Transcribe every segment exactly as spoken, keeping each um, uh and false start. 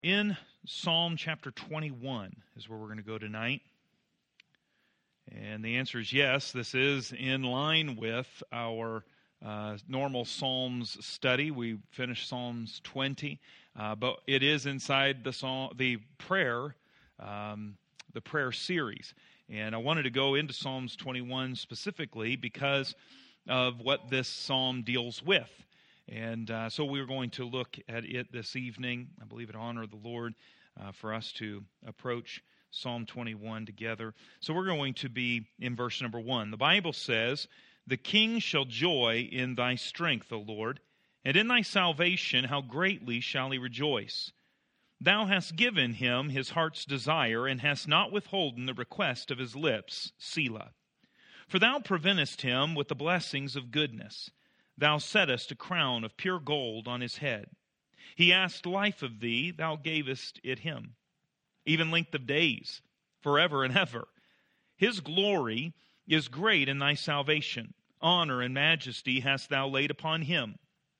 In Psalm chapter twenty-one is where we're going to go tonight. And the answer is yes, this is in line with our uh, normal Psalms study. We finished Psalms twenty, uh, but it is inside the psalm, the prayer, um, the prayer series. And I wanted to go into Psalms twenty-one specifically because of what this psalm deals with. And uh, so we're going to look at it this evening. I believe it honor the Lord uh, for us to approach Psalm twenty-one together. So we're going to be in verse number one. The Bible says, "The king shall joy in thy strength, O Lord, and in thy salvation how greatly shall he rejoice. Thou hast given him his heart's desire, and hast not withholden the request of his lips, Selah. For thou preventest him with the blessings of goodness. Thou settest a crown of pure gold on his head. He asked life of thee, thou gavest it him. Even length of days, forever and ever. His glory is great in thy salvation. Honor and majesty hast thou laid upon him.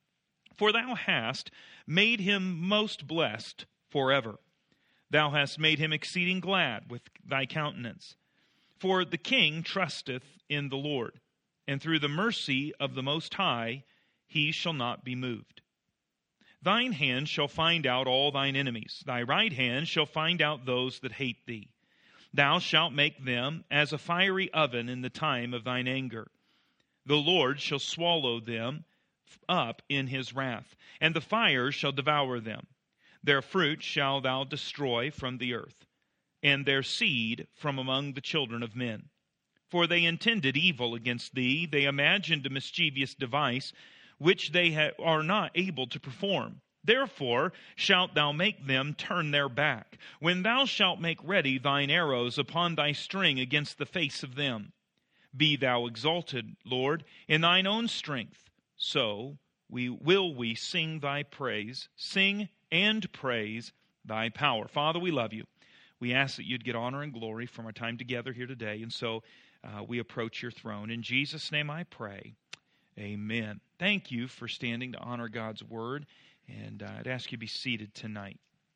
For thou hast made him most blessed forever. Thou hast made him exceeding glad with thy countenance. For the king trusteth in the Lord, and through the mercy of the Most High he shall not be moved. Thine hand shall find out all thine enemies. Thy right hand shall find out those that hate thee. Thou shalt make them as a fiery oven in the time of thine anger. The Lord shall swallow them up in his wrath, and the fire shall devour them. Their fruit shalt thou destroy from the earth, and their seed from among the children of men. For they intended evil against thee. They imagined a mischievous device, which they ha- are not able to perform. Therefore shalt thou make them turn their back, when thou shalt make ready thine arrows upon thy string against the face of them. Be thou exalted, Lord, in thine own strength. So we will we sing thy praise, sing and praise thy power." Father, we love you. We ask that you'd get honor and glory from our time together here today. And so uh, we approach your throne. In Jesus' name I pray. Amen. Thank you for standing to honor God's word. And uh, I'd ask you to be seated tonight.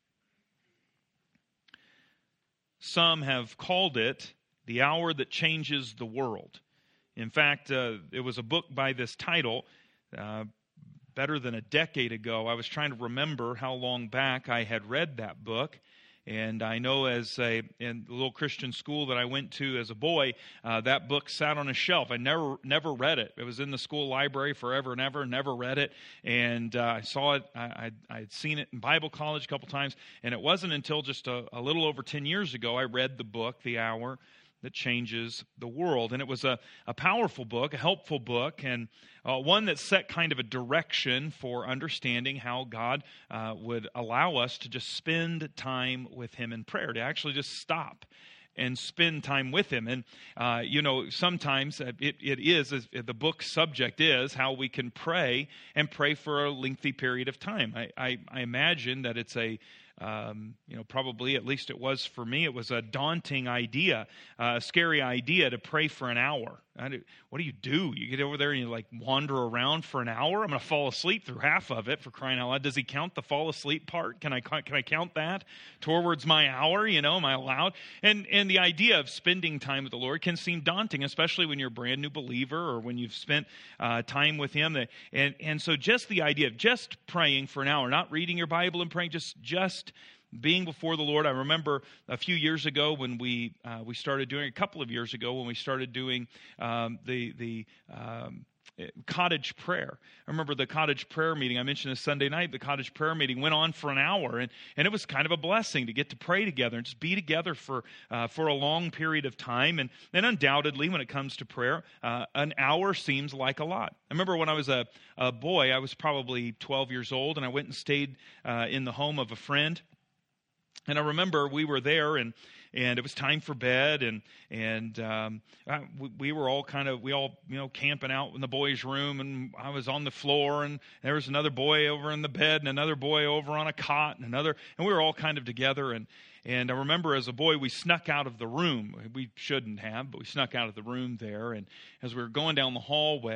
Some have called it the hour that changes the world. In fact, uh, it was a book by this title uh, better than a decade ago. I was trying to remember how long back I had read that book. And I know as a in the little Christian school that I went to as a boy, uh, that book sat on a shelf. I never never read it. It was in the school library forever and ever, never read it. And uh, I saw it, I I had seen it in Bible college a couple times. And it wasn't until just a, a little over ten years ago I read the book, The Hour That Changes the World. And it was a, a powerful book, a helpful book, and uh, one that set kind of a direction for understanding how God uh, would allow us to just spend time with Him in prayer, to actually just stop and spend time with Him. And, uh, you know, sometimes it, it is, the book's subject is how we can pray and pray for a lengthy period of time. I, I, I imagine that it's a Um, you know, probably, at least it was for me, it was a daunting idea, uh, a scary idea to pray for an hour. I do, what do you do? You get over there and you like wander around for an hour? I'm going to fall asleep through half of it, for crying out loud. Does he count the fall asleep part? Can I can I count that towards my hour? You know, am I allowed? And and the idea of spending time with the Lord can seem daunting, especially when you're a brand new believer or when you've spent uh, time with Him. And and so just the idea of just praying for an hour, not reading your Bible and praying, just just being before the Lord. I remember a few years ago when we uh, we started doing, a couple of years ago when we started doing um, the the um, cottage prayer. I remember the cottage prayer meeting. I mentioned this Sunday night. The cottage prayer meeting went on for an hour, and, and it was kind of a blessing to get to pray together and just be together for uh, for a long period of time. And then undoubtedly, when it comes to prayer, uh, an hour seems like a lot. I remember when I was a, a boy, I was probably twelve years old, and I went and stayed uh, in the home of a friend. And I remember we were there, and and it was time for bed, and and um, we, we were all kind of we all you know camping out in the boys' room, and I was on the floor, and there was another boy over in the bed, and another boy over on a cot, and another, and we were all kind of together, and and I remember as a boy we snuck out of the room. We shouldn't have, but we snuck out of the room there, and as we were going down the hallway,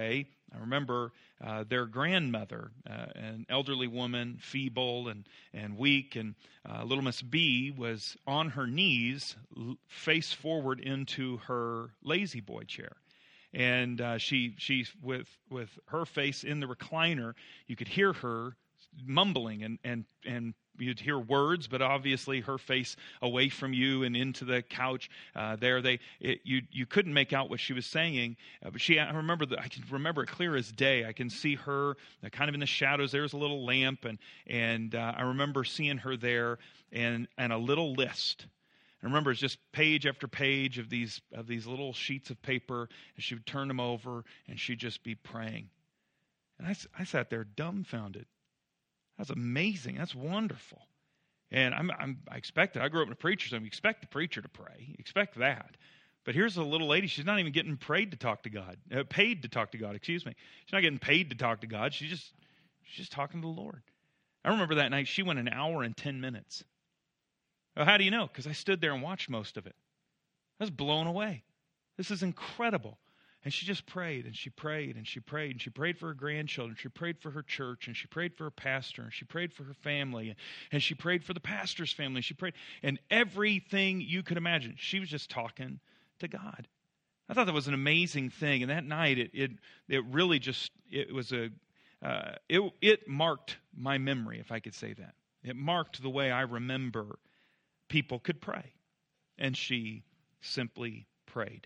I remember uh, their grandmother, uh, an elderly woman, feeble and, and weak, and uh, little Miss B was on her knees, face forward into her lazy boy chair. And uh, she, she with with her face in the recliner, you could hear her mumbling, and and and you'd hear words, but obviously her face away from you and into the couch. Uh, there, they it, you you couldn't make out what she was saying. Uh, but she, I remember that I can remember it clear as day. I can see her uh, kind of in the shadows. There's a little lamp, and and uh, I remember seeing her there, and and a little list. I remember it's just page after page of these of these little sheets of paper, and she would turn them over, and she'd just be praying. And I, I sat there dumbfounded. That's amazing. That's wonderful. And I'm, I'm, I expected, I grew up in a preacher's home. You expect the preacher to pray. You expect that. But here's a little lady. She's not even getting prayed to talk to God. Uh, paid to talk to God, excuse me. She's not getting paid to talk to God. She's just, she's just talking to the Lord. I remember that night she went an hour and ten minutes. Well, how do you know? Because I stood there and watched most of it. I was blown away. This is incredible. And she just prayed, and she prayed, and she prayed, and she prayed for her grandchildren. She prayed for her church, and she prayed for her pastor, and she prayed for her family, and, and she prayed for the pastor's family. She prayed, and everything you could imagine. She was just talking to God. I thought that was an amazing thing. And that night, it it it really just, it was a, uh, it it marked my memory, if I could say that. It marked the way I remember people could pray. And she simply prayed.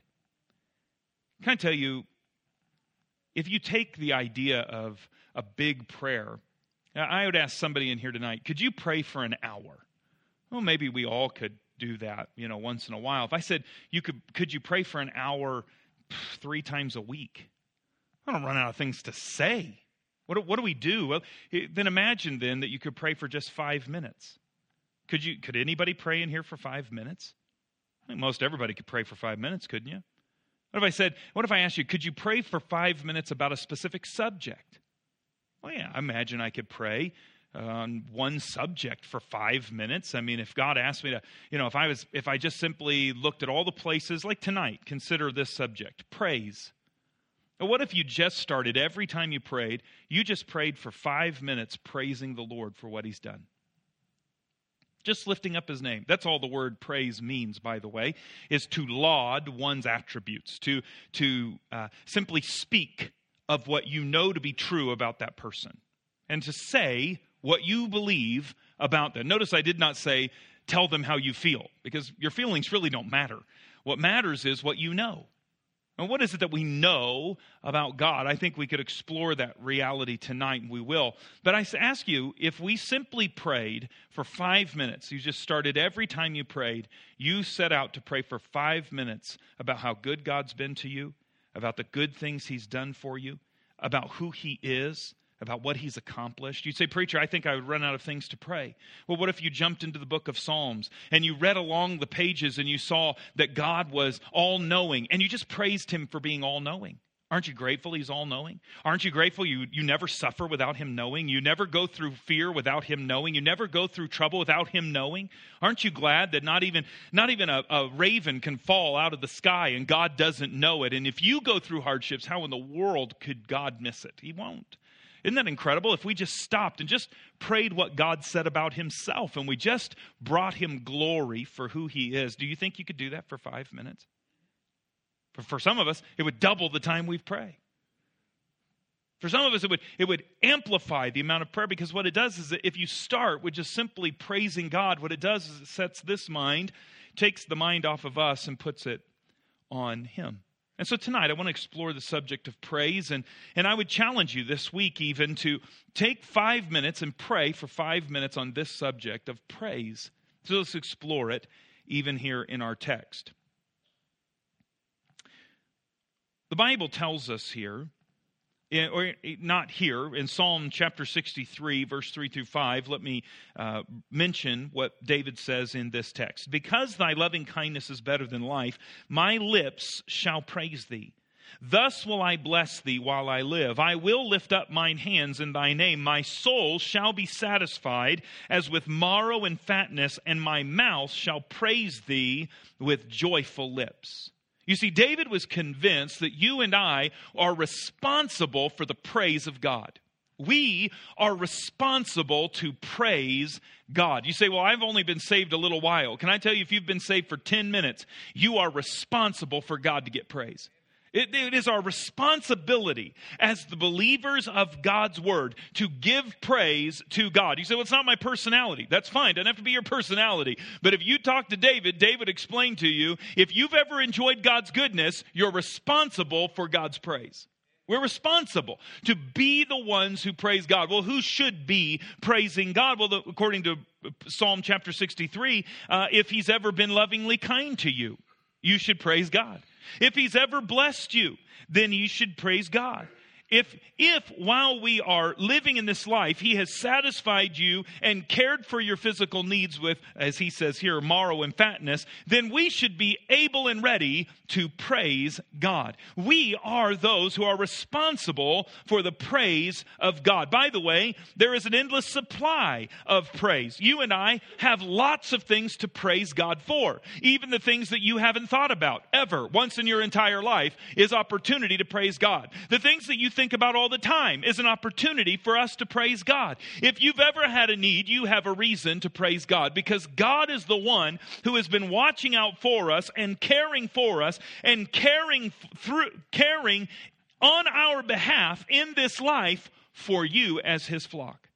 Can I tell you, if you take the idea of a big prayer, I would ask somebody in here tonight, could you pray for an hour? Well, maybe we all could do that, you know, once in a while. If I said, you could, could you pray for an hour three times a week? I don't run out of things to say. What do, what do we do? Well, then imagine then that you could pray for just five minutes. Could you? Could anybody pray in here for five minutes? I think most everybody could pray for five minutes, couldn't you? What if I said, what if I asked you, could you pray for five minutes about a specific subject? Well, yeah, I imagine I could pray on one subject for five minutes. I mean, if God asked me to, you know, if I was, if I just simply looked at all the places, like tonight, consider this subject, praise. But what if you just started, every time you prayed, you just prayed for five minutes praising the Lord for what he's done? Just lifting up his name. That's all the word praise means, by the way, is to laud one's attributes, to, to uh, simply speak of what you know to be true about that person, and to say what you believe about them. Notice I did not say, tell them how you feel, because your feelings really don't matter. What matters is what you know. And what is it that we know about God? I think we could explore that reality tonight, and we will. But I ask you, if we simply prayed for five minutes, you just started every time you prayed, you set out to pray for five minutes about how good God's been to you, about the good things he's done for you, about who he is, about what he's accomplished. You'd say, preacher, I think I would run out of things to pray. Well, what if you jumped into the book of Psalms and you read along the pages and you saw that God was all-knowing and you just praised him for being all-knowing? Aren't you grateful he's all-knowing? Aren't you grateful you, you never suffer without him knowing? You never go through fear without him knowing? You never go through trouble without him knowing? Aren't you glad that not even, not even a, a raven can fall out of the sky and God doesn't know it? And if you go through hardships, how in the world could God miss it? He won't. Isn't that incredible? If we just stopped and just prayed what God said about himself and we just brought him glory for who he is, do you think you could do that for five minutes? For, for some of us, it would double the time we pray. For some of us, it would, it would amplify the amount of prayer, because what it does is that if you start with just simply praising God, what it does is it sets this mind, takes the mind off of us and puts it on him. And so tonight, I want to explore the subject of praise, and, and I would challenge you this week even to take five minutes and pray for five minutes on this subject of praise. So let's explore it even here in our text. The Bible tells us here, or not here, in Psalm chapter sixty-three, verse three through five, let me uh, mention what David says in this text. Because thy loving kindness is better than life, my lips shall praise thee. Thus will I bless thee while I live. I will lift up mine hands in thy name. My soul shall be satisfied as with marrow and fatness, and my mouth shall praise thee with joyful lips. You see, David was convinced that you and I are responsible for the praise of God. We are responsible to praise God. You say, well, I've only been saved a little while. Can I tell you, if you've been saved for ten minutes, you are responsible for God to get praise. It, it is our responsibility as the believers of God's word to give praise to God. You say, well, it's not my personality. That's fine. It doesn't have to be your personality. But if you talk to David, David explained to you, if you've ever enjoyed God's goodness, you're responsible for God's praise. We're responsible to be the ones who praise God. Well, who should be praising God? Well, the, according to Psalm chapter sixty-three, uh, if he's ever been lovingly kind to you, you should praise God. If he's ever blessed you, then you should praise God. If, if while we are living in this life, he has satisfied you and cared for your physical needs with, as he says here, marrow and fatness, then we should be able and ready to praise God. We are those who are responsible for the praise of God. By the way, there is an endless supply of praise. You and I have lots of things to praise God for. Even the things that you haven't thought about ever once in your entire life is opportunity to praise God. The things that you think about all the time is an opportunity for us to praise God. If you've ever had a need, you have a reason to praise God, because God is the one who has been watching out for us and caring for us and caring through caring on our behalf in this life for you as his flock.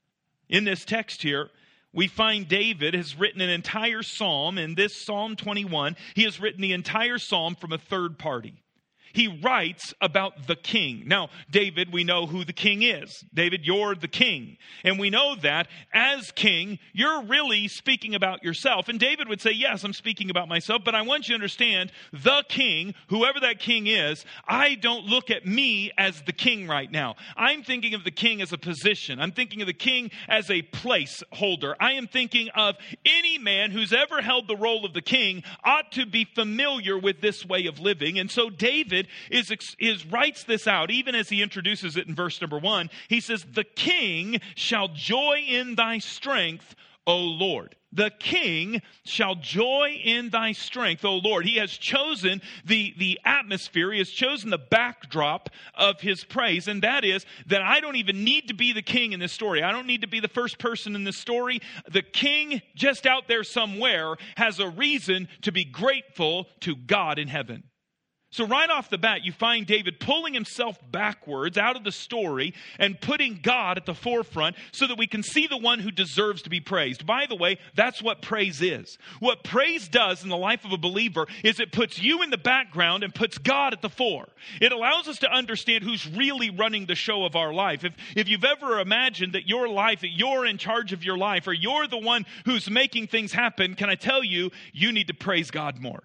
In this text here, we find David has written an entire psalm. In this Psalm twenty-one, he has written the entire psalm from a third party. He writes about the king. Now, David, we know who the king is. David, you're the king. And we know that as king, you're really speaking about yourself. And David would say, yes, I'm speaking about myself, but I want you to understand the king, whoever that king is, I don't look at me as the king right now. I'm thinking of the king as a position. I'm thinking of the king as a placeholder. I am thinking of any man who's ever held the role of the king ought to be familiar with this way of living. And so David Is, is writes this out, even as he introduces it in verse number one. He says, the king shall joy in thy strength, O Lord. The king shall joy in thy strength, O Lord. He has chosen the, the atmosphere. He has chosen the backdrop of his praise. And that is that I don't even need to be the king in this story. I don't need to be the first person in this story. The king just out there somewhere has a reason to be grateful to God in heaven. So right off the bat, you find David pulling himself backwards out of the story and putting God at the forefront so that we can see the one who deserves to be praised. By the way, that's what praise is. What praise does in the life of a believer is it puts you in the background and puts God at the fore. It allows us to understand who's really running the show of our life. If, if you've ever imagined that your life, that you're in charge of your life, or you're the one who's making things happen, can I tell you, you need to praise God more.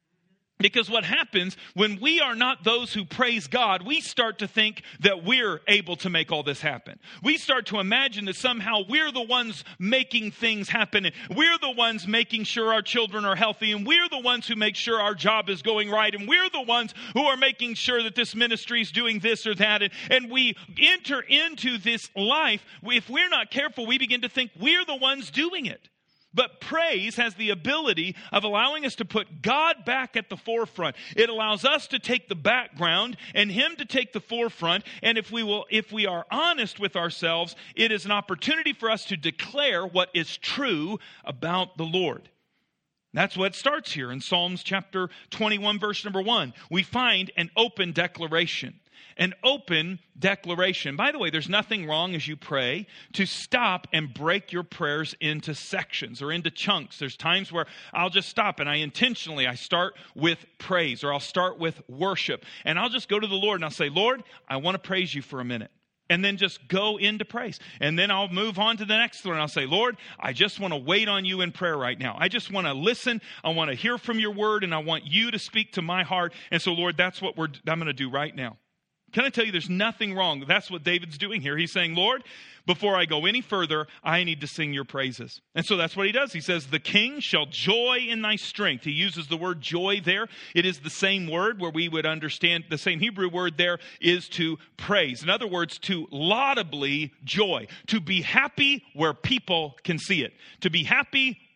Because what happens when we are not those who praise God, we start to think that we're able to make all this happen. We start to imagine that somehow we're the ones making things happen. And we're the ones making sure our children are healthy. And we're the ones who make sure our job is going right. And we're the ones who are making sure that this ministry is doing this or that. And, and we enter into this life. If we're not careful, we begin to think we're the ones doing it. But praise has the ability of allowing us to put God back at the forefront. It allows us to take the background and him to take the forefront. And if we will, if we are honest with ourselves, it is an opportunity for us to declare what is true about the Lord. That's what starts here in Psalms chapter twenty-one, verse number one. We find an open declaration. An open declaration. By the way, there's nothing wrong as you pray to stop and break your prayers into sections or into chunks. There's times where I'll just stop and I intentionally, I start with praise, or I'll start with worship. And I'll just go to the Lord and I'll say, Lord, I want to praise you for a minute. And then just go into praise. And then I'll move on to the next one. And I'll say, Lord, I just want to wait on you in prayer right now. I just want to listen. I want to hear from your word, and I want you to speak to my heart. And so, Lord, that's what we're, I'm going to do right now. Can I tell you, there's nothing wrong. That's what David's doing here. He's saying, Lord, before I go any further, I need to sing your praises. And so that's what he does. He says, the king shall joy in thy strength. He uses the word joy there. It is the same word where we would understand, the same Hebrew word there is to praise. In other words, to laudably joy. To be happy where people can see it. To be happy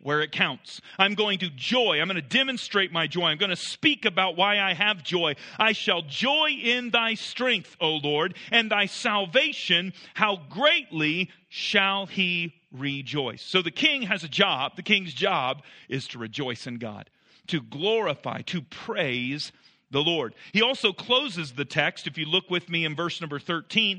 where it counts. I'm going to joy. I'm going to demonstrate my joy. I'm going to speak about why I have joy. I shall joy in thy strength, O Lord, and thy salvation, how greatly shall he rejoice. So the king has a job. The king's job is to rejoice in God, to glorify, to praise the Lord. He also closes the text, if you look with me in verse number thirteen,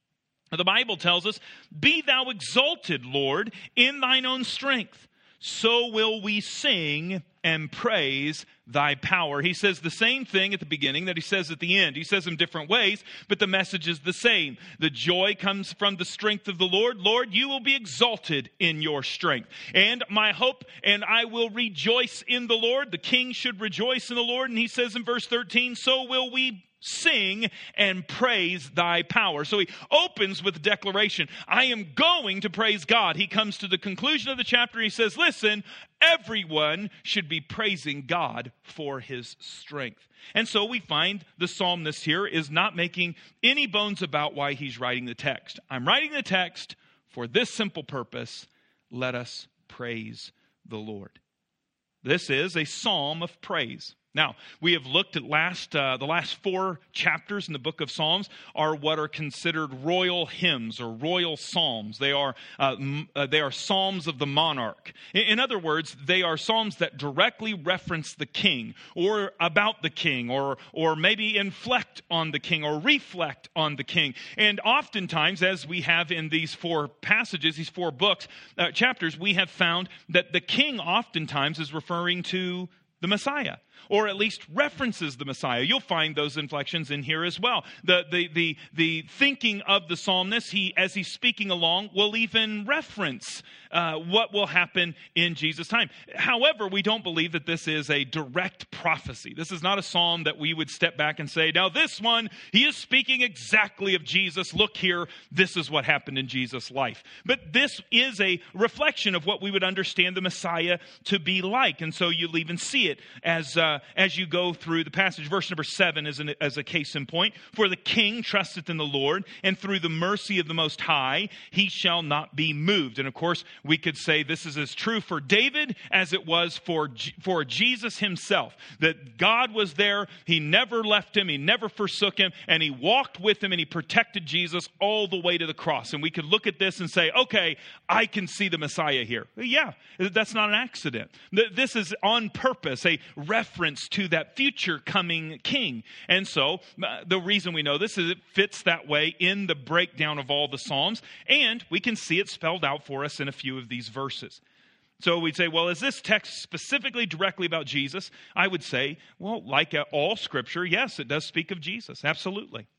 the Bible tells us, be thou exalted, Lord, in thine own strength. So will we sing and praise thy power. He says the same thing at the beginning that he says at the end. He says them different ways, but the message is the same. The joy comes from the strength of the Lord. Lord, you will be exalted in your strength. And my hope, and I will rejoice in the Lord. The king should rejoice in the Lord. And he says in verse thirteen, so will we sing and praise thy power. So he opens with a declaration. I am going to praise God. He comes to the conclusion of the chapter. He says, listen, everyone should be praising God for his strength. And so we find the psalmist here is not making any bones about why he's writing the text. I'm writing the text for this simple purpose. Let us praise the Lord. This is a psalm of praise. Now, we have looked at last uh, the last four chapters in the book of Psalms are what are considered royal hymns or royal psalms. They are uh, m- uh, they are psalms of the monarch. In, in other words, they are psalms that directly reference the king or about the king or or maybe inflect on the king or reflect on the king. And oftentimes, as we have in these four passages, these four books, uh, chapters, we have found that the king oftentimes is referring to the Messiah, or at least references the Messiah. You'll find those inflections in here as well. The the the the thinking of the psalmist, he as he's speaking along, will even reference uh, what will happen in Jesus' time. However, we don't believe that this is a direct prophecy. This is not a psalm that we would step back and say, now this one, he is speaking exactly of Jesus. Look here, this is what happened in Jesus' life. But this is a reflection of what we would understand the Messiah to be like. And so you'll even see it as uh, as you go through the passage. Verse number seven is an, as a case in point. For the king trusteth in the Lord, and through the mercy of the Most High, he shall not be moved. And of course, we could say this is as true for David as it was for, for Jesus himself. That God was there, he never left him, he never forsook him, and he walked with him and he protected Jesus all the way to the cross. And we could look at this and say, okay, I can see the Messiah here. Yeah, that's not an accident. This is on purpose, a reference to that future coming king. And so uh, the reason we know this is it fits that way in the breakdown of all the Psalms, and we can see it spelled out for us in a few of these verses. So we'd say, well, is this text specifically directly about Jesus? I would say, well, like all Scripture, yes, it does speak of Jesus. Absolutely.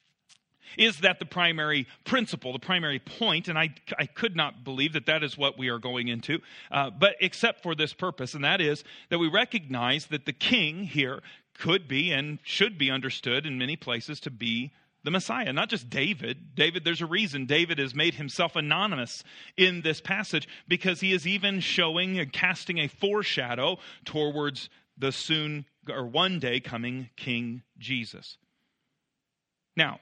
Is that the primary principle, the primary point? And I, I could not believe that that is what we are going into, uh, but except for this purpose, and that is that we recognize that the king here could be and should be understood in many places to be the Messiah, not just David. David, there's a reason David has made himself anonymous in this passage because he is even showing and casting a foreshadow towards the soon or one day coming King Jesus. Now,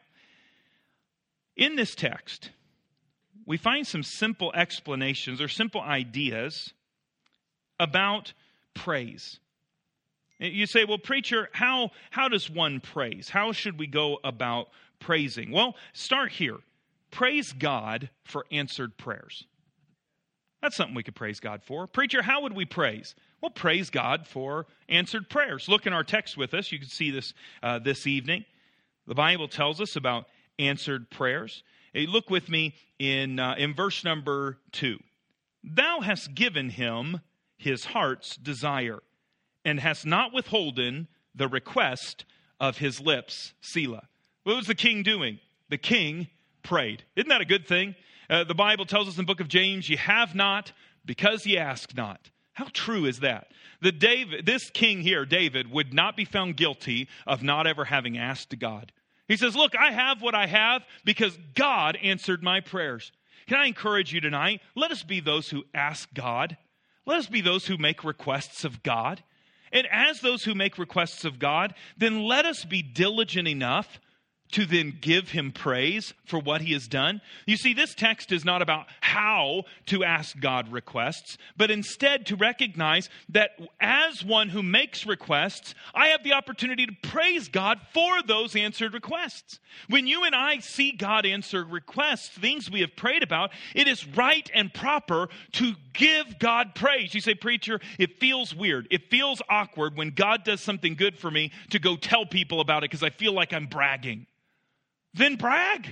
in this text, we find some simple explanations or simple ideas about praise. You say, well, preacher, how, how does one praise? How should we go about praising? Well, start here. Praise God for answered prayers. That's something we could praise God for. Preacher, how would we praise? Well, praise God for answered prayers. Look in our text with us. You can see this uh, this evening. The Bible tells us about answered prayers. Hey, look with me in uh, in verse number two. Thou hast given him his heart's desire, and hast not withholden the request of his lips. Selah. What was the king doing? The king prayed. Isn't that a good thing? Uh, the Bible tells us in the book of James, ye have not because ye ask not. How true is that? The David, this king here, David, would not be found guilty of not ever having asked God. He says, look, I have what I have because God answered my prayers. Can I encourage you tonight? Let us be those who ask God. Let us be those who make requests of God. And as those who make requests of God, then let us be diligent enough to then give him praise for what he has done? You see, this text is not about how to ask God requests, but instead to recognize that as one who makes requests, I have the opportunity to praise God for those answered requests. When you and I see God answer requests, things we have prayed about, it is right and proper to give God praise. You say, preacher, it feels weird. It feels awkward when God does something good for me to go tell people about it because I feel like I'm bragging. Then brag.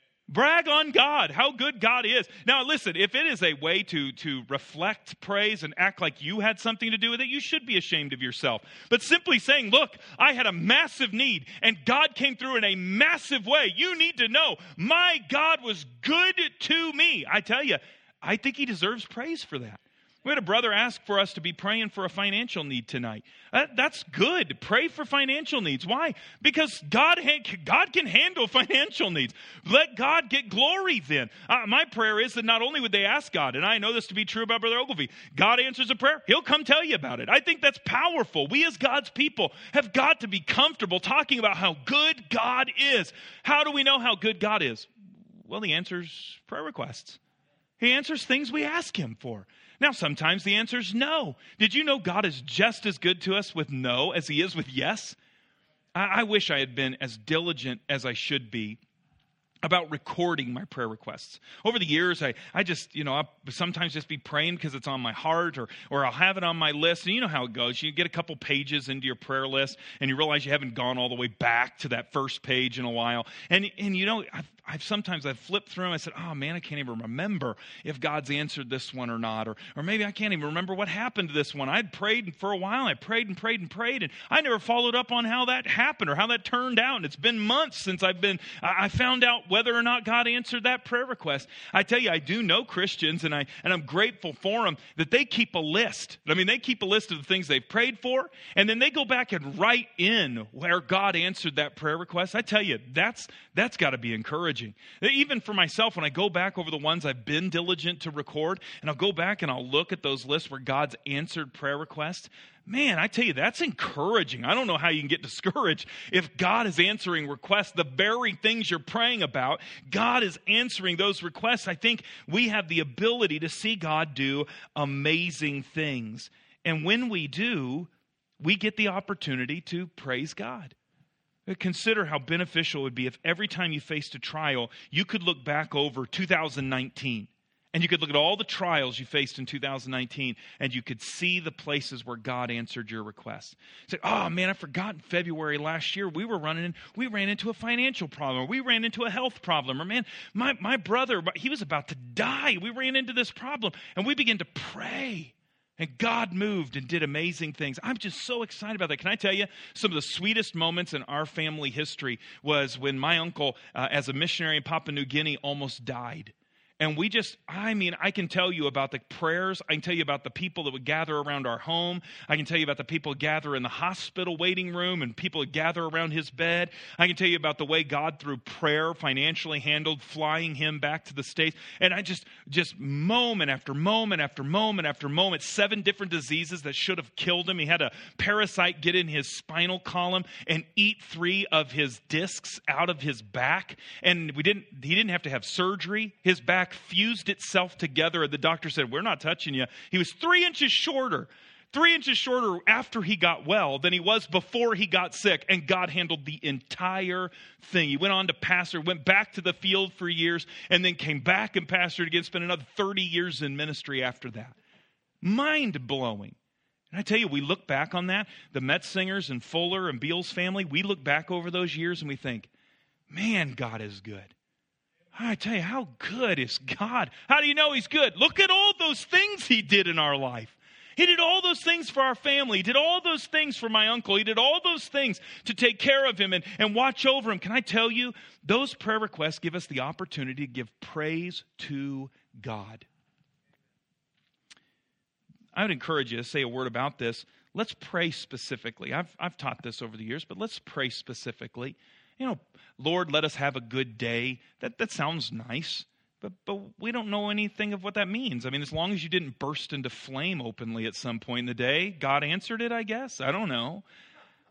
Brag on God, how good God is. Now listen, if it is a way to, to reflect praise and act like you had something to do with it, you should be ashamed of yourself. But simply saying, look, I had a massive need and God came through in a massive way. You need to know, my God was good to me. I tell you, I think he deserves praise for that. We had a brother ask for us to be praying for a financial need tonight. Uh, that's good. Pray for financial needs. Why? Because God ha- God can handle financial needs. Let God get glory then. Uh, my prayer is that not only would they ask God, and I know this to be true about Brother Ogilvie, God answers a prayer, he'll come tell you about it. I think that's powerful. We as God's people have got to be comfortable talking about how good God is. How do we know how good God is? Well, he answers prayer requests. He answers things we ask him for. Now, sometimes the answer is no. Did you know God is just as good to us with no as he is with yes? I, I wish I had been as diligent as I should be about recording my prayer requests. Over the years, I, I just, you know, I'll sometimes just be praying because it's on my heart, or or I'll have it on my list. And you know how it goes. You get a couple pages into your prayer list and you realize you haven't gone all the way back to that first page in a while. And, and you know, I've, I've sometimes I've flipped through and I said, oh man, I can't even remember if God's answered this one or not. Or, or maybe I can't even remember what happened to this one. I'd prayed for a while. I prayed and prayed and prayed. And I never followed up on how that happened or how that turned out. And it's been months since I've been, I found out whether or not God answered that prayer request. I tell you, I do know Christians, and, I, and I'm grateful for them, that they keep a list. I mean, they keep a list of the things they've prayed for, and then they go back and write in where God answered that prayer request. I tell you, that's that's got to be encouraging. Even for myself, when I go back over the ones I've been diligent to record, and I'll go back and I'll look at those lists where God's answered prayer requests, man, I tell you, that's encouraging. I don't know how you can get discouraged if God is answering requests, the very things you're praying about. God is answering those requests. I think we have the ability to see God do amazing things. And when we do, we get the opportunity to praise God. Consider how beneficial it would be if every time you faced a trial, you could look back over two thousand nineteen. And you could look at all the trials you faced in two thousand nineteen, and you could see the places where God answered your requests. Say, oh man, I forgot in February last year, we were running in, we ran into a financial problem, or we ran into a health problem, or man, my, my brother, he was about to die. We ran into this problem, and we began to pray. And God moved and did amazing things. I'm just so excited about that. Can I tell you, some of the sweetest moments in our family history was when my uncle, uh, as a missionary in Papua New Guinea, almost died. And we just, I mean, I can tell you about the prayers. I can tell you about the people that would gather around our home. I can tell you about the people who gather in the hospital waiting room and people who gather around his bed. I can tell you about the way God, through prayer, financially handled flying him back to the States. And I just, just moment after moment after moment after moment, seven different diseases that should have killed him. He had a parasite get in his spinal column and eat three of his discs out of his back. And we didn't, he didn't have to have surgery. His back fused itself together, and the doctor said, we're not touching you. He was three inches shorter, three inches shorter after he got well than he was before he got sick, and God handled the entire thing. He went on to pastor, went back to the field for years, and then came back and pastored again, spent another thirty years in ministry after that. Mind-blowing. And I tell you, we look back on that, the Metzingers and Fuller and Beals family, we look back over those years and we think, man, God is good. I tell you, how good is God? How do you know he's good? Look at all those things he did in our life. He did all those things for our family. He did all those things for my uncle. He did all those things to take care of him and, and watch over him. Can I tell you, those prayer requests give us the opportunity to give praise to God. I would encourage you to say a word about this. Let's pray specifically. I've, I've taught this over the years, but let's pray specifically. You know, Lord, let us have a good day. That that sounds nice, but but we don't know anything of what that means. I mean, as long as you didn't burst into flame openly at some point in the day, God answered it, I guess. I don't know.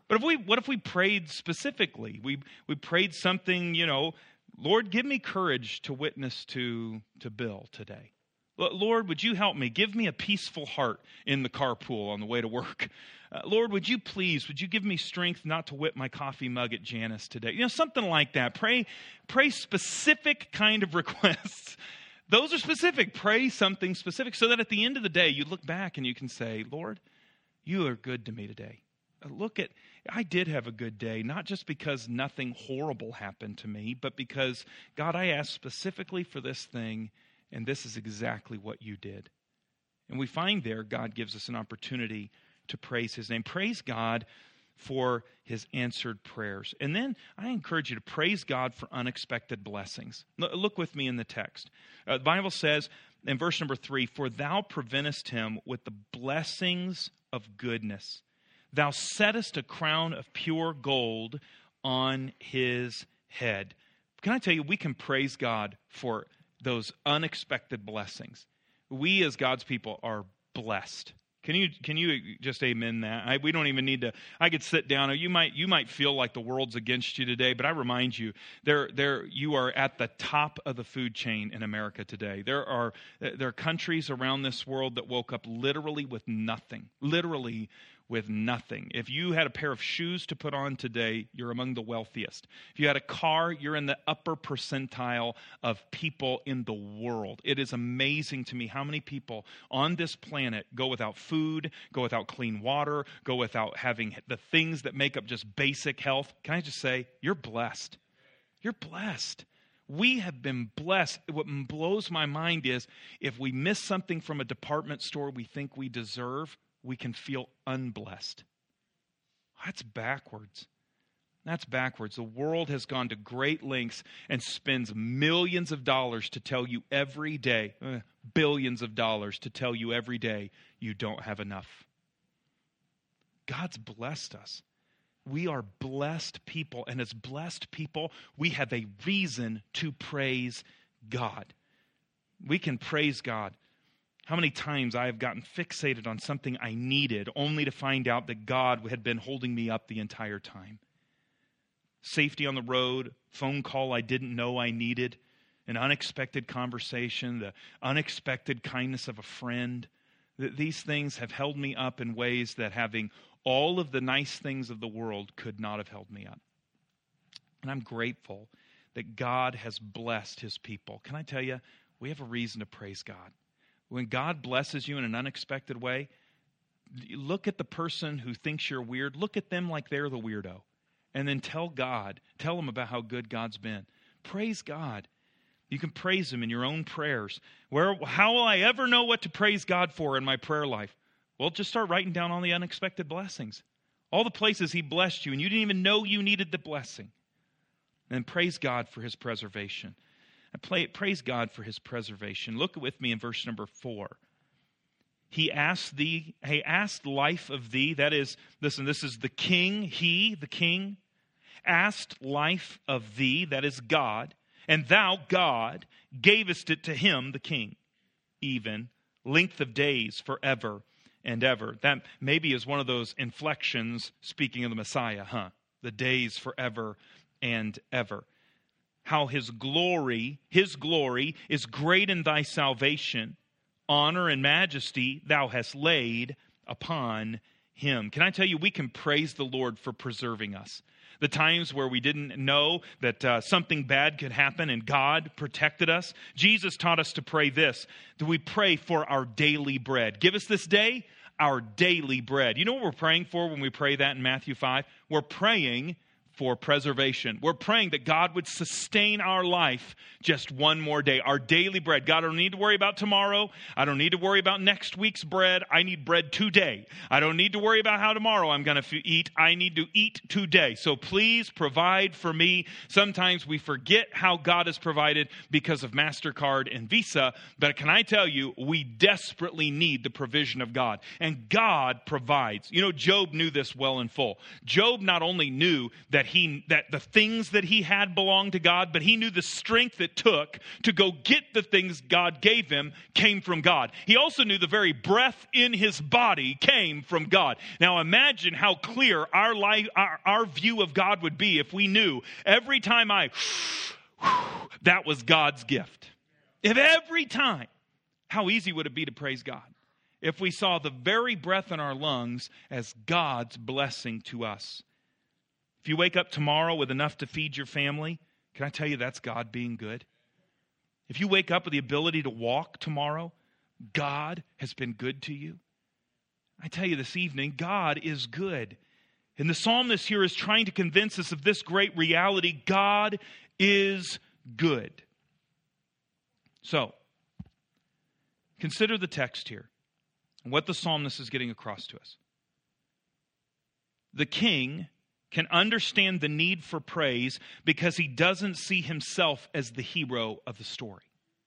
But if we, what if we prayed specifically? We we prayed something, you know, Lord, give me courage to witness to, to Bill today. Lord, would you help me? Give me a peaceful heart in the carpool on the way to work. Uh, Lord, would you please, would you give me strength not to whip my coffee mug at Janice today? You know, something like that. Pray, pray specific kind of requests. Those are specific. Pray something specific so that at the end of the day, you look back and you can say, Lord, you are good to me today. Look at, I did have a good day, not just because nothing horrible happened to me, but because, God, I asked specifically for this thing, and this is exactly what you did. And we find there, God gives us an opportunity to praise his name. Praise God for his answered prayers. And then I encourage you to praise God for unexpected blessings. Look with me in the text. Uh, the Bible says in verse number three, for thou preventest him with the blessings of goodness. Thou settest a crown of pure gold on his head. Can I tell you, we can praise God for those unexpected blessings. We as God's people are blessed. Can you can you just amen that? I, we don't even need to. I could sit down. You might you might feel like the world's against you today, but I remind you, there there you are at the top of the food chain in America today. There are there are countries around this world that woke up literally with nothing, literally with nothing. If you had a pair of shoes to put on today, you're among the wealthiest. If you had a car, you're in the upper percentile of people in the world. It is amazing to me how many people on this planet go without food, go without clean water, go without having the things that make up just basic health. Can I just say, you're blessed. You're blessed. We have been blessed. What blows my mind is if we miss something from a department store we think we deserve, we can feel unblessed. That's backwards. That's backwards. The world has gone to great lengths and spends millions of dollars to tell you every day, uh, billions of dollars to tell you every day you don't have enough. God's blessed us. We are blessed people, and as blessed people, we have a reason to praise God. We can praise God. How many times I have gotten fixated on something I needed only to find out that God had been holding me up the entire time. Safety on the road, phone call I didn't know I needed, an unexpected conversation, the unexpected kindness of a friend. These things have held me up in ways that having all of the nice things of the world could not have held me up. And I'm grateful that God has blessed his people. Can I tell you, we have a reason to praise God. When God blesses you in an unexpected way, look at the person who thinks you're weird. Look at them like they're the weirdo. And then tell God, tell them about how good God's been. Praise God. You can praise him in your own prayers. Where, how will I ever know what to praise God for in my prayer life? Well, just start writing down all the unexpected blessings. All the places he blessed you and you didn't even know you needed the blessing. And praise God for his preservation. I play, praise God for his preservation. Look with me in verse number four. He asked thee, he asked life of thee. That is, listen, this is the king, he, the king, asked life of thee, that is God, and thou, God, gavest it to him, the king, even length of days forever and ever. That maybe is one of those inflections speaking of the Messiah, huh? The days forever and ever. How his glory, his glory is great in thy salvation. Honor and majesty thou hast laid upon him. Can I tell you, we can praise the Lord for preserving us. The times where we didn't know that uh, something bad could happen and God protected us. Jesus taught us to pray this. Do we pray for our daily bread? Give us this day our daily bread. You know what we're praying for when we pray that in Matthew five? We're praying for preservation. We're praying that God would sustain our life just one more day. Our daily bread. God, I don't need to worry about tomorrow. I don't need to worry about next week's bread. I need bread today. I don't need to worry about how tomorrow I'm going to eat. I need to eat today. So please provide for me. Sometimes we forget how God has provided because of MasterCard and Visa. But can I tell you, we desperately need the provision of God. And God provides. You know, Job knew this well and full. Job not only knew that he that the things that he had belonged to God, but he knew the strength it took to go get the things God gave him came from God. He also knew the very breath in his body came from God. Now imagine how clear our life, our, our view of God would be if we knew every time I, that was God's gift. If every time, how easy would it be to praise God if we saw the very breath in our lungs as God's blessing to us? If you wake up tomorrow with enough to feed your family, can I tell you that's God being good? If you wake up with the ability to walk tomorrow, God has been good to you. I tell you this evening, God is good. And the psalmist here is trying to convince us of this great reality. God is good. So, consider the text here and what the psalmist is getting across to us. The king can understand the need for praise because he doesn't see himself as the hero of the story.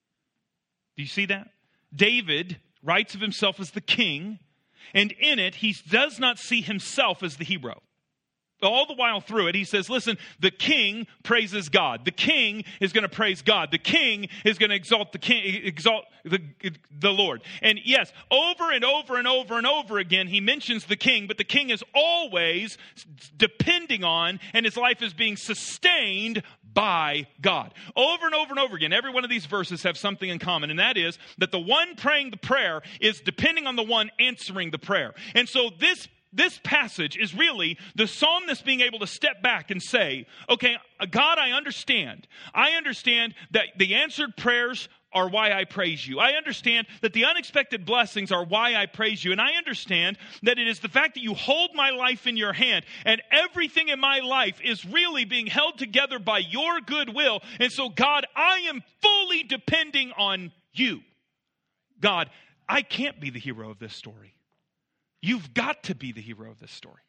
Do you see that? David writes of himself as the king, and in it, he does not see himself as the hero. All the while through it, he says, listen, the king praises God. The king is going to praise God. The king is going to exalt the king, exalt the, the Lord. And yes, over and over and over and over again, he mentions the king, but the king is always depending on, and his life is being sustained by God. Over and over and over again, every one of these verses have something in common, and that is that the one praying the prayer is depending on the one answering the prayer. And so this This passage is really the psalmist being able to step back and say, okay, God, I understand. I understand that the answered prayers are why I praise you. I understand that the unexpected blessings are why I praise you. And I understand that it is the fact that you hold my life in your hand and everything in my life is really being held together by your goodwill. And so, God, I am fully depending on you. God, I can't be the hero of this story. You've got to be the hero of this story.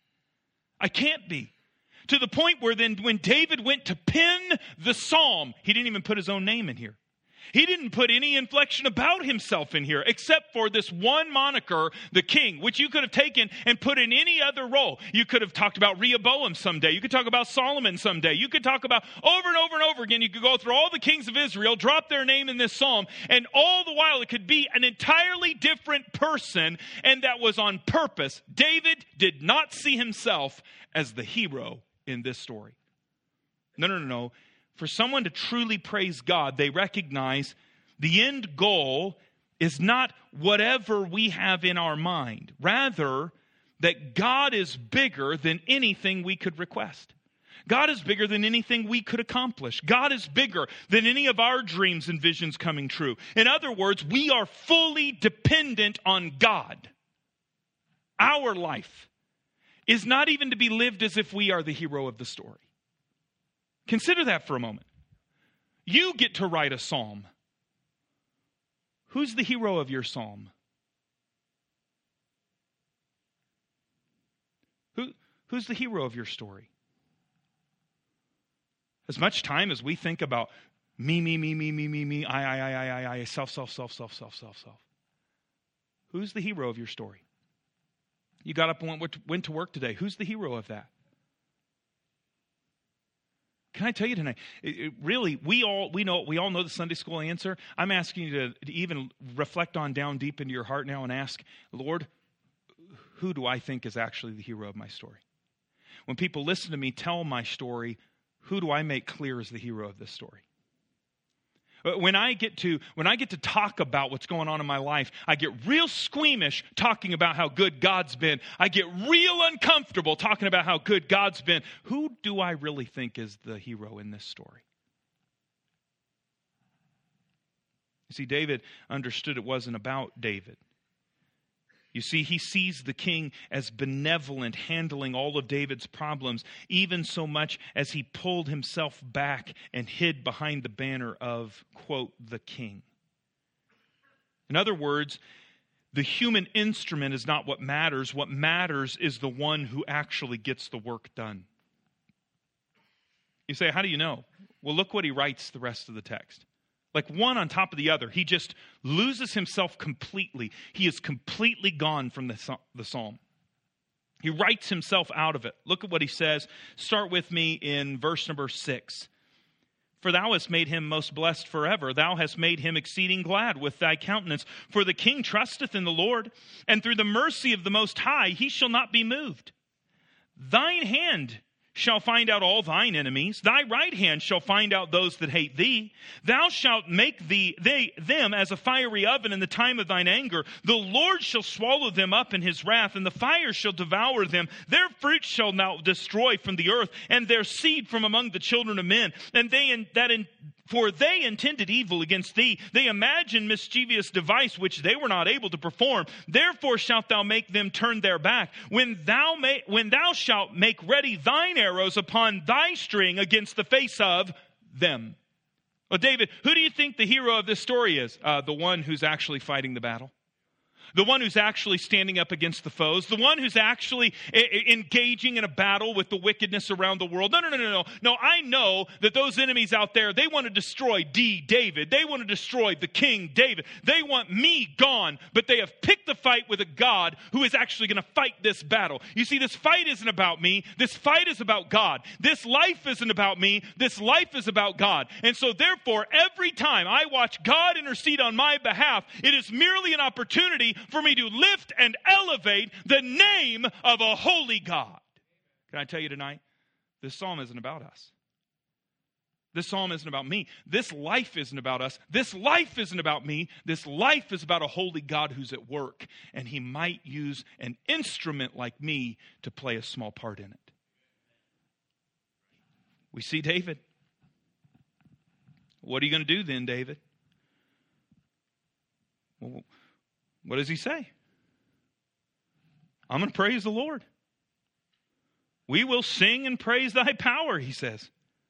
I can't be. To the point where then when David went to pen the psalm, he didn't even put his own name in here. He didn't put any inflection about himself in here except for this one moniker, the king, which you could have taken and put in any other role. You could have talked about Rehoboam someday. You could talk about Solomon someday. You could talk about over and over and over again. You could go through all the kings of Israel, drop their name in this psalm, and all the while it could be an entirely different person, and that was on purpose. David did not see himself as the hero in this story. No, no, no, no. For someone to truly praise God, they recognize the end goal is not whatever we have in our mind. Rather, that God is bigger than anything we could request. God is bigger than anything we could accomplish. God is bigger than any of our dreams and visions coming true. In other words, we are fully dependent on God. Our life is not even to be lived as if we are the hero of the story. Consider that for a moment. You get to write a psalm. Who's the hero of your psalm? Who, who's the hero of your story? As much time as we think about me, me, me, me, me, me, me, I, I, I, I, I, I, self, self, self, self, self, self, self. Who's the hero of your story? You got up and went, went to work today. Who's the hero of that? Can I tell you tonight, it, it really, we all we know we all know the Sunday school answer. I'm asking you to, to even reflect on down deep into your heart now and ask, Lord, who do I think is actually the hero of my story? When people listen to me tell my story, who do I make clear as the hero of this story? When I get to when I get to talk about what's going on in my life, I get real squeamish talking about how good God's been. I get real uncomfortable talking about how good God's been. Who do I really think is the hero in this story? You see, David understood it wasn't about David. You see, he sees the king as benevolent, handling all of David's problems, even so much as he pulled himself back and hid behind the banner of, quote, the king. In other words, the human instrument is not what matters. What matters is the one who actually gets the work done. You say, how do you know? Well, look what he writes the rest of the text. Like one on top of the other. He just loses himself completely. He is completely gone from the, the psalm. He writes himself out of it. Look at what he says. Start with me in verse number six. For thou hast made him most blessed forever. Thou hast made him exceeding glad with thy countenance. For the king trusteth in the Lord, and through the mercy of the Most High he shall not be moved. Thine hand shall find out all thine enemies. Thy right hand shall find out those that hate thee. Thou shalt make thee, they, them as a fiery oven in the time of thine anger. The Lord shall swallow them up in his wrath, and the fire shall devour them. Their fruit shall now destroy from the earth, and their seed from among the children of men. And they in, that in, for they intended evil against thee. They imagined mischievous device which they were not able to perform. Therefore shalt thou make them turn their back. When thou may, when thou shalt make ready thine arrows upon thy string against the face of them. Well, David, who do you think the hero of this story is? Uh, the one who's actually fighting the battle. The one who's actually standing up against the foes. The one who's actually I- engaging in a battle with the wickedness around the world. No, no, no, no, no. No, I know that those enemies out there, they want to destroy D. David. They want to destroy the King David. They want me gone. But they have picked the fight with a God who is actually going to fight this battle. You see, this fight isn't about me. This fight is about God. This life isn't about me. This life is about God. And so therefore, every time I watch God intercede on my behalf, it is merely an opportunity for me to lift and elevate the name of a holy God. Can I tell you tonight, this psalm isn't about us. This psalm isn't about me. This life isn't about us. This life isn't about me. This life is about a holy God who's at work, and he might use an instrument like me to play a small part in it. We see David. What are you going to do then, David? Well, what does he say? I'm going to praise the Lord. We will sing and praise thy power, he says.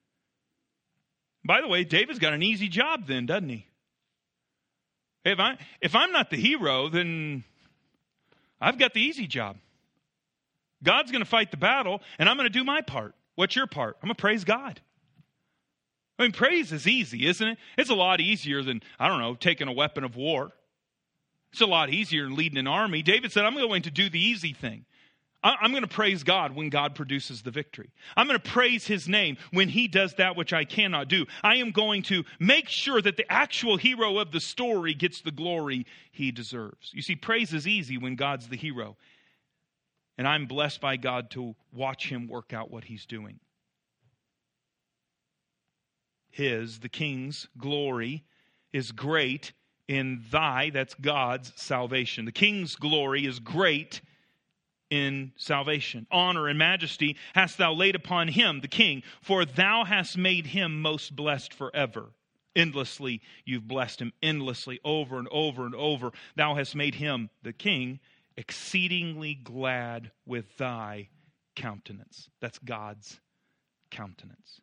By the way, David's got an easy job then, doesn't he? If, I, if I'm not the hero, then I've got the easy job. God's going to fight the battle, and I'm going to do my part. What's your part? I'm going to praise God. I mean, praise is easy, isn't it? It's a lot easier than, I don't know, taking a weapon of war. It's a lot easier than leading an army. David said, I'm going to do the easy thing. I'm going to praise God when God produces the victory. I'm going to praise his name when he does that which I cannot do. I am going to make sure that the actual hero of the story gets the glory he deserves. You see, praise is easy when God's the hero. And I'm blessed by God to watch him work out what he's doing. His, the king's, glory is great in thy, that's God's, salvation. The king's glory is great in salvation. Honor and majesty hast thou laid upon him, the king, for thou hast made him most blessed forever. Endlessly you've blessed him, endlessly, over and over and over. Thou hast made him, the king, exceedingly glad with thy countenance. That's God's countenance.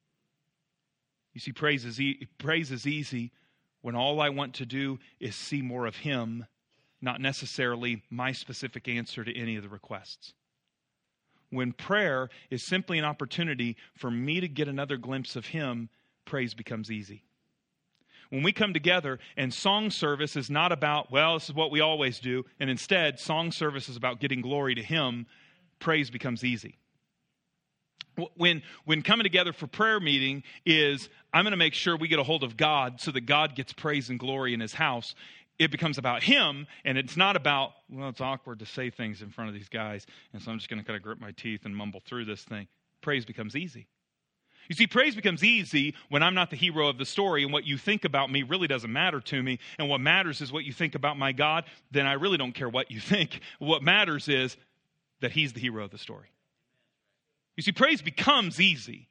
You see, praise is, e- praise is easy when all I want to do is see more of him, not necessarily my specific answer to any of the requests. When prayer is simply an opportunity for me to get another glimpse of him, praise becomes easy. When we come together and song service is not about, well, this is what we always do, and instead song service is about getting glory to him, praise becomes easy. When, when coming together for prayer meeting is, I'm going to make sure we get a hold of God so that God gets praise and glory in his house, it becomes about him, and it's not about, well, it's awkward to say things in front of these guys, and so I'm just going to kind of grit my teeth and mumble through this thing. Praise becomes easy. You see, praise becomes easy when I'm not the hero of the story, and what you think about me really doesn't matter to me, and what matters is what you think about my God. Then I really don't care what you think. What matters is that he's the hero of the story. You see, praise becomes easy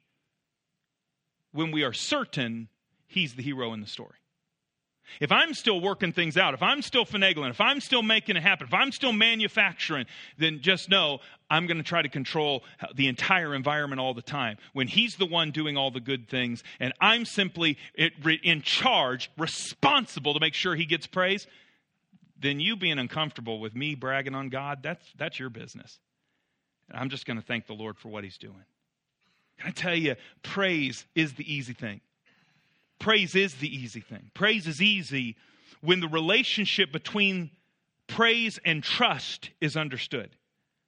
when we are certain he's the hero in the story. If I'm still working things out, if I'm still finagling, if I'm still making it happen, if I'm still manufacturing, then just know I'm going to try to control the entire environment all the time. When he's the one doing all the good things and I'm simply in charge, responsible to make sure he gets praise, then you being uncomfortable with me bragging on God, that's, that's your business. I'm just going to thank the Lord for what he's doing. Can I tell you, praise is the easy thing. Praise is the easy thing. Praise is easy when the relationship between praise and trust is understood.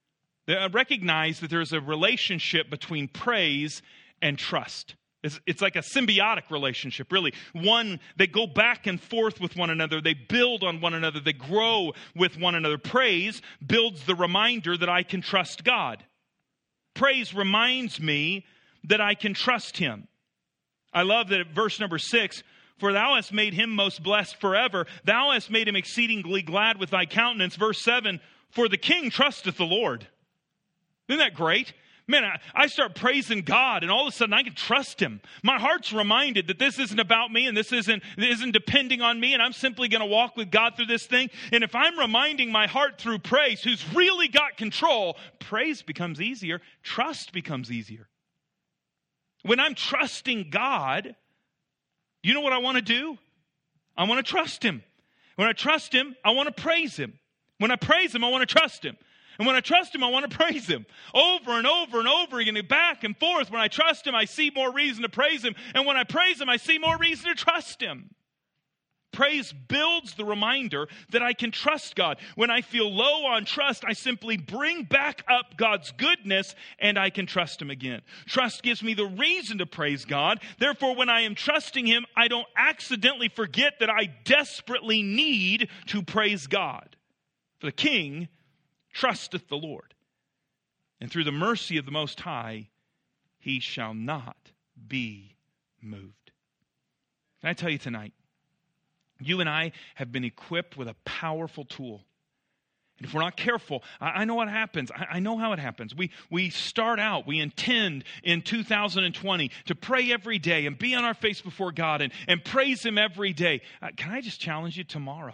They recognize that there's a relationship between praise and trust. It's, it's like a symbiotic relationship, really. One, they go back and forth with one another. They build on one another. They grow with one another. Praise builds the reminder that I can trust God. Praise reminds me that I can trust him. I love that at verse number six, for thou hast made him most blessed forever. Thou hast made him exceedingly glad with thy countenance. Verse seven, for the king trusteth the Lord. Isn't that great? Man, I, I start praising God, and all of a sudden I can trust him. My heart's reminded that this isn't about me, and this isn't, this isn't depending on me, and I'm simply going to walk with God through this thing. And if I'm reminding my heart through praise, who's really got control, praise becomes easier. Trust becomes easier. When I'm trusting God, you know what I want to do? I want to trust him. When I trust him, I want to praise him. When I praise him, I want to trust him. And when I trust him, I want to praise him. Over and over and over again, back and forth. When I trust him, I see more reason to praise him. And when I praise him, I see more reason to trust him. Praise builds the reminder that I can trust God. When I feel low on trust, I simply bring back up God's goodness and I can trust him again. Trust gives me the reason to praise God. Therefore, when I am trusting him, I don't accidentally forget that I desperately need to praise God. For the king trusteth the Lord, and through the mercy of the Most High, he shall not be moved. Can I tell you tonight, you and I have been equipped with a powerful tool. And if we're not careful, I, I know what happens. I, I know how it happens. We, we start out, we intend in two thousand twenty to pray every day and be on our face before God and, and praise him every day. Uh, can I just challenge you tomorrow?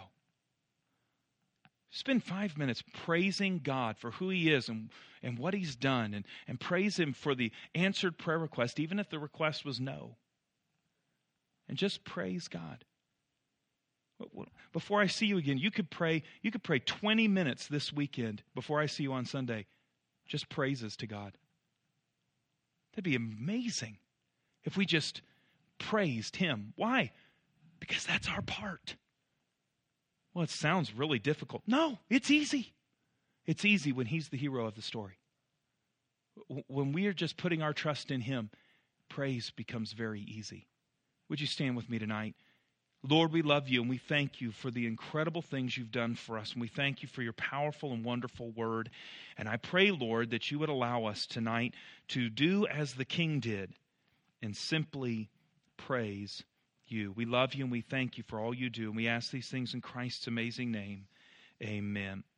Spend five minutes praising God for who he is and, and what he's done. And, and praise him for the answered prayer request, even if the request was no. And just praise God. Before I see you again, you could pray, you could pray twenty minutes this weekend before I see you on Sunday. Just praises to God. That'd be amazing if we just praised him. Why? Because that's our part. Well, it sounds really difficult. No, it's easy. It's easy when he's the hero of the story. When we are just putting our trust in him, praise becomes very easy. Would you stand with me tonight? Lord, we love you and we thank you for the incredible things you've done for us. And we thank you for your powerful and wonderful word. And I pray, Lord, that you would allow us tonight to do as the king did and simply praise you. We love you and we thank you for all you do. And we ask these things in Christ's amazing name. Amen.